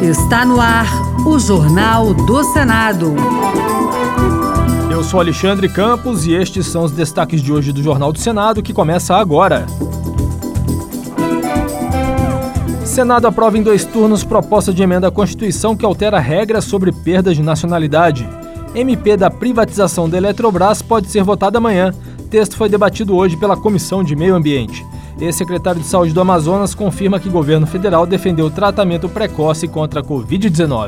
Está no ar o Jornal do Senado. Eu sou Alexandre Campos e estes são os destaques de hoje do Jornal do Senado, que começa agora. Senado aprova em 2 turnos proposta de emenda à Constituição que altera regras sobre perdas de nacionalidade. MP da privatização da Eletrobras pode ser votada amanhã. Texto foi debatido hoje pela Comissão de Meio Ambiente. Ex-secretário de Saúde do Amazonas confirma que o governo federal defendeu o tratamento precoce contra a Covid-19.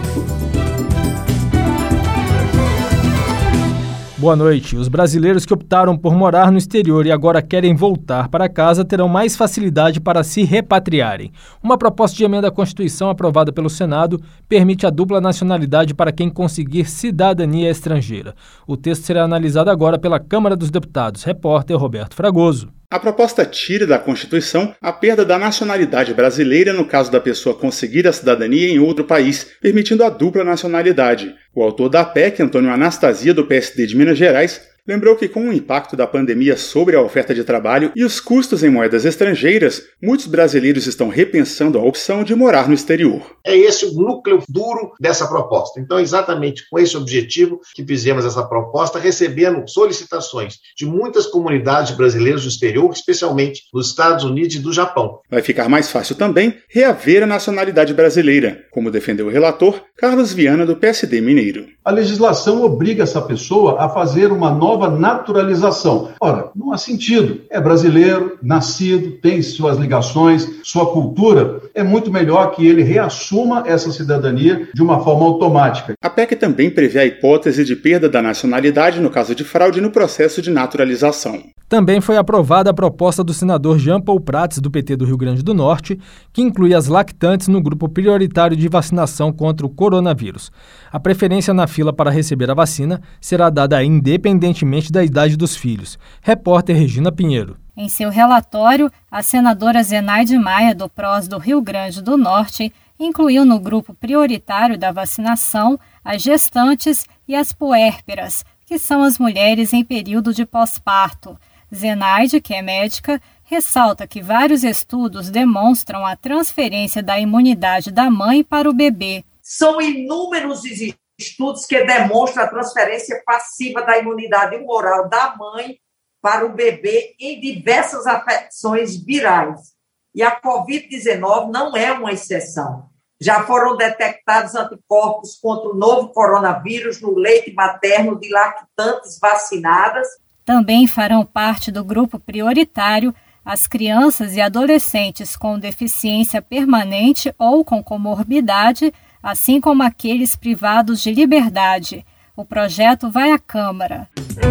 Boa noite. Os brasileiros que optaram por morar no exterior e agora querem voltar para casa terão mais facilidade para se repatriarem. Uma proposta de emenda à Constituição aprovada pelo Senado permite a dupla nacionalidade para quem conseguir cidadania estrangeira. O texto será analisado agora pela Câmara dos Deputados. Repórter Roberto Fragoso. A proposta tira da Constituição a perda da nacionalidade brasileira no caso da pessoa conseguir a cidadania em outro país, permitindo a dupla nacionalidade. O autor da PEC, Antônio Anastasia, do PSD de Minas Gerais, lembrou que com o impacto da pandemia sobre a oferta de trabalho e os custos em moedas estrangeiras, muitos brasileiros estão repensando a opção de morar no exterior. É esse o núcleo duro dessa proposta. Então, exatamente com esse objetivo que fizemos essa proposta, recebendo solicitações de muitas comunidades brasileiras do exterior, especialmente dos Estados Unidos e do Japão. Vai ficar mais fácil também reaver a nacionalidade brasileira, como defendeu o relator Carlos Viana, do PSD mineiro. A legislação obriga essa pessoa a fazer uma nova naturalização. Ora, não há sentido. É brasileiro, nascido, tem suas ligações, sua cultura. É muito melhor que ele reassuma essa cidadania de uma forma automática. A PEC também prevê a hipótese de perda da nacionalidade no caso de fraude no processo de naturalização. Também foi aprovada a proposta do senador Jean Paul Prats, do PT do Rio Grande do Norte, que inclui as lactantes no grupo prioritário de vacinação contra o coronavírus. A preferência na fila para receber a vacina será dada independentemente da idade dos filhos. Repórter Regina Pinheiro. Em seu relatório, a senadora Zenaide Maia, do PROS do Rio Grande do Norte, incluiu no grupo prioritário da vacinação as gestantes e as puérperas, que são as mulheres em período de pós-parto. Zenaide, que é médica, ressalta que vários estudos demonstram a transferência da imunidade da mãe para o bebê. São inúmeros estudos que demonstram a transferência passiva da imunidade humoral da mãe para o bebê em diversas afecções virais. E a Covid-19 não é uma exceção. Já foram detectados anticorpos contra o novo coronavírus no leite materno de lactantes vacinadas. Também farão parte do grupo prioritário as crianças e adolescentes com deficiência permanente ou com comorbidade, assim como aqueles privados de liberdade. O projeto vai à Câmara.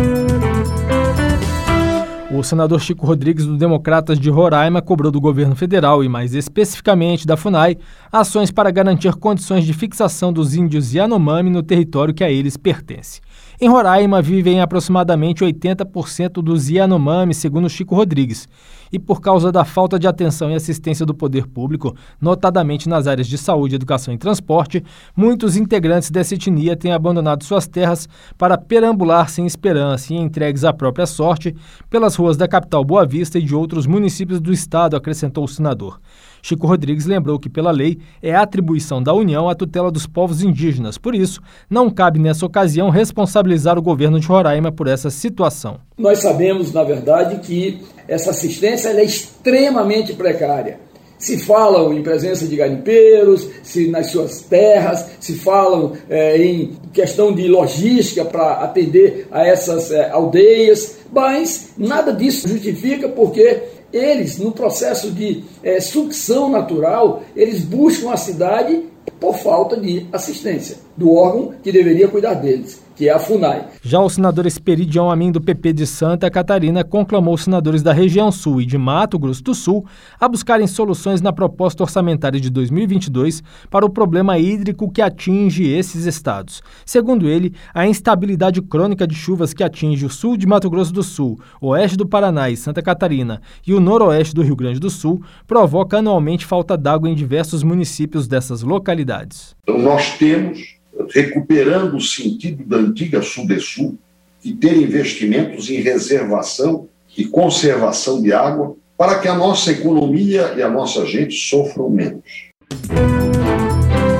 O senador Chico Rodrigues, do Democratas de Roraima, cobrou do governo federal e, mais especificamente, da FUNAI, ações para garantir condições de fixação dos índios Yanomami no território que a eles pertence. Em Roraima, vivem aproximadamente 80% dos Yanomami, segundo Chico Rodrigues. E por causa da falta de atenção e assistência do poder público, notadamente nas áreas de saúde, educação e transporte, muitos integrantes dessa etnia têm abandonado suas terras para perambular sem esperança e entregues à própria sorte pelas ruas da capital Boa Vista e de outros municípios do estado, acrescentou o senador. Chico Rodrigues lembrou que, pela lei, é atribuição da União a tutela dos povos indígenas. Por isso, não cabe nessa ocasião responsabilizar o governo de Roraima por essa situação. Nós sabemos, na verdade, que essa assistência é extremamente precária. Se falam em presença de garimpeiros, se nas suas terras, se falam em questão de logística para atender a essas aldeias, mas nada disso justifica porque eles, no processo de sucção natural, eles buscam a cidade por falta de assistência do órgão que deveria cuidar deles, que é a FUNAI. Já o senador Esperidião Amin, do PP de Santa Catarina, conclamou os senadores da região sul e de Mato Grosso do Sul a buscarem soluções na proposta orçamentária de 2022 para o problema hídrico que atinge esses estados. Segundo ele, a instabilidade crônica de chuvas que atinge o sul de Mato Grosso do Sul, oeste do Paraná e Santa Catarina e o noroeste do Rio Grande do Sul provoca anualmente falta d'água em diversos municípios dessas localidades. Então nós temos, recuperando o sentido da antiga Sudesul, e ter investimentos em reservação e conservação de água para que a nossa economia e a nossa gente sofram menos.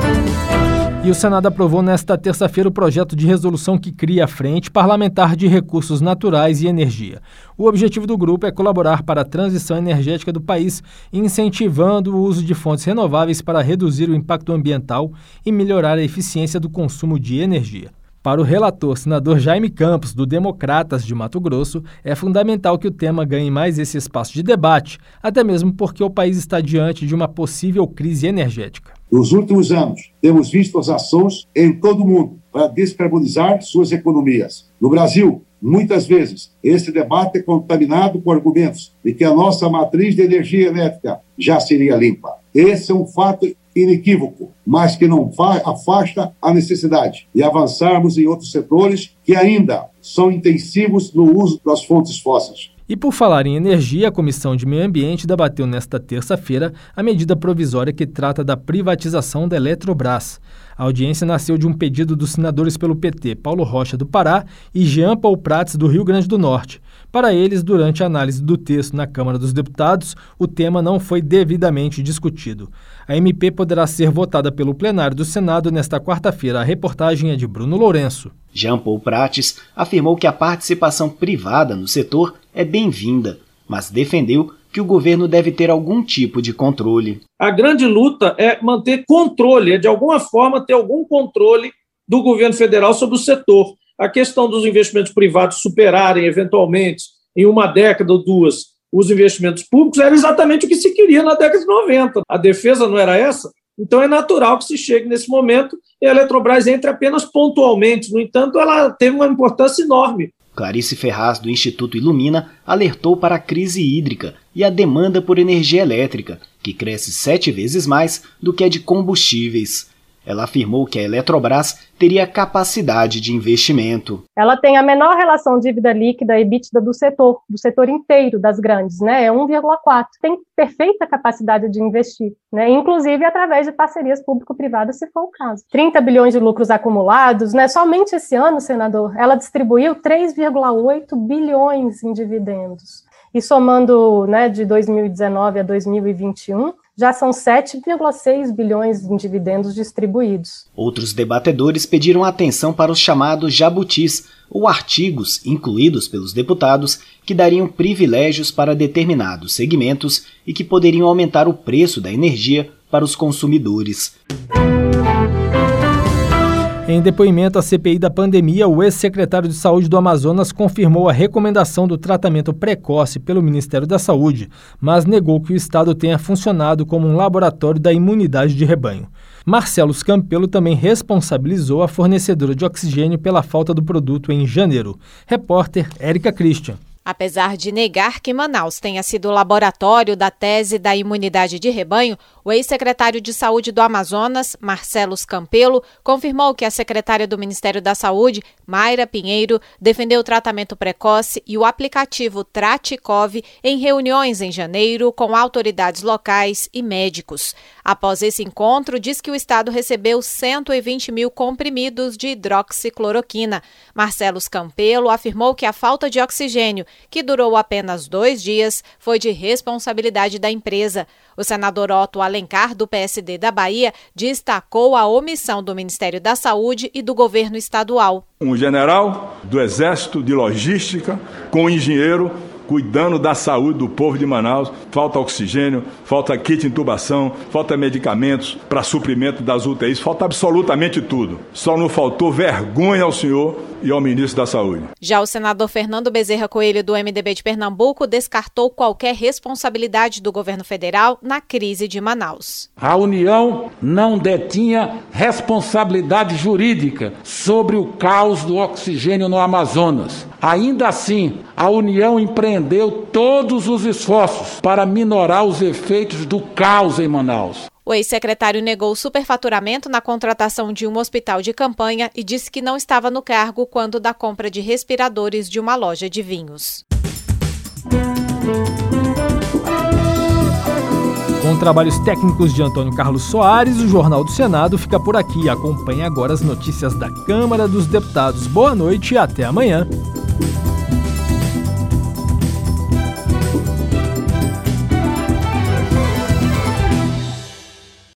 E o Senado aprovou nesta terça-feira o projeto de resolução que cria a Frente Parlamentar de Recursos Naturais e Energia. O objetivo do grupo é colaborar para a transição energética do país, incentivando o uso de fontes renováveis para reduzir o impacto ambiental e melhorar a eficiência do consumo de energia. Para o relator, senador Jaime Campos, do Democratas de Mato Grosso, é fundamental que o tema ganhe mais esse espaço de debate, até mesmo porque o país está diante de uma possível crise energética. Nos últimos anos, temos visto as ações em todo o mundo para descarbonizar suas economias. No Brasil, muitas vezes, esse debate é contaminado com argumentos de que a nossa matriz de energia elétrica já seria limpa. Esse é um fato inequívoco, mas que não afasta a necessidade de avançarmos em outros setores que ainda são intensivos no uso das fontes fósseis. E por falar em energia, a Comissão de Meio Ambiente debateu nesta terça-feira a medida provisória que trata da privatização da Eletrobras. A audiência nasceu de um pedido dos senadores pelo PT, Paulo Rocha, do Pará, e Jean Paul Prats, do Rio Grande do Norte. Para eles, durante a análise do texto na Câmara dos Deputados, o tema não foi devidamente discutido. A MP poderá ser votada pelo plenário do Senado nesta quarta-feira. A reportagem é de Bruno Lourenço. Jean Paul Prats afirmou que a participação privada no setor é bem-vinda, mas defendeu que o governo deve ter algum tipo de controle. A grande luta é manter controle, é de alguma forma ter algum controle do governo federal sobre o setor. A questão dos investimentos privados superarem, eventualmente, em uma década ou duas, os investimentos públicos era exatamente o que se queria na década de 90. A defesa não era essa? Então é natural que se chegue nesse momento e a Eletrobras entre apenas pontualmente. No entanto, ela teve uma importância enorme. Clarice Ferraz, do Instituto Ilumina, alertou para a crise hídrica e a demanda por energia elétrica, que cresce 7 vezes mais do que a de combustíveis. Ela afirmou que a Eletrobras teria capacidade de investimento. Ela tem a menor relação dívida líquida e EBITDA do setor inteiro das grandes, né? É 1,4. Tem perfeita capacidade de investir, né? Inclusive através de parcerias público-privadas, se for o caso. 30 bilhões de lucros acumulados, né? Somente esse ano, senador, ela distribuiu 3,8 bilhões em dividendos. E somando, né, de 2019 a 2021, já são 7,6 bilhões em dividendos distribuídos. Outros debatedores pediram atenção para os chamados jabutis, ou artigos incluídos pelos deputados que dariam privilégios para determinados segmentos e que poderiam aumentar o preço da energia para os consumidores. Em depoimento à CPI da pandemia, o ex-secretário de Saúde do Amazonas confirmou a recomendação do tratamento precoce pelo Ministério da Saúde, mas negou que o Estado tenha funcionado como um laboratório da imunidade de rebanho. Marcelo Campelo também responsabilizou a fornecedora de oxigênio pela falta do produto em janeiro. Repórter Érica Christian. Apesar de negar que Manaus tenha sido o laboratório da tese da imunidade de rebanho, o ex-secretário de Saúde do Amazonas, Marcelo Campelo, confirmou que a secretária do Ministério da Saúde, Mayra Pinheiro, defendeu o tratamento precoce e o aplicativo Traticov em reuniões em janeiro com autoridades locais e médicos. Após esse encontro, diz que o Estado recebeu 120 mil comprimidos de hidroxicloroquina. Marcelo Campelo afirmou que a falta de oxigênio, que durou apenas 2 dias, foi de responsabilidade da empresa. O senador Otto Alencar, do PSD da Bahia, destacou a omissão do Ministério da Saúde e do governo estadual. Um general do Exército de Logística com um engenheiro cuidando da saúde do povo de Manaus. Falta oxigênio, falta kit de intubação, falta medicamentos para suprimento das UTIs, falta absolutamente tudo. Só não faltou vergonha ao senhor e ao ministro da Saúde. Já o senador Fernando Bezerra Coelho, do MDB de Pernambuco, descartou qualquer responsabilidade do governo federal na crise de Manaus. A União não detinha responsabilidade jurídica sobre o caos do oxigênio no Amazonas. Ainda assim, a União empreendeu todos os esforços para minorar os efeitos do caos em Manaus. O ex-secretário negou o superfaturamento na contratação de um hospital de campanha e disse que não estava no cargo quando da compra de respiradores de uma loja de vinhos. Com trabalhos técnicos de Antônio Carlos Soares, o Jornal do Senado fica por aqui. Acompanhe agora as notícias da Câmara dos Deputados. Boa noite e até amanhã.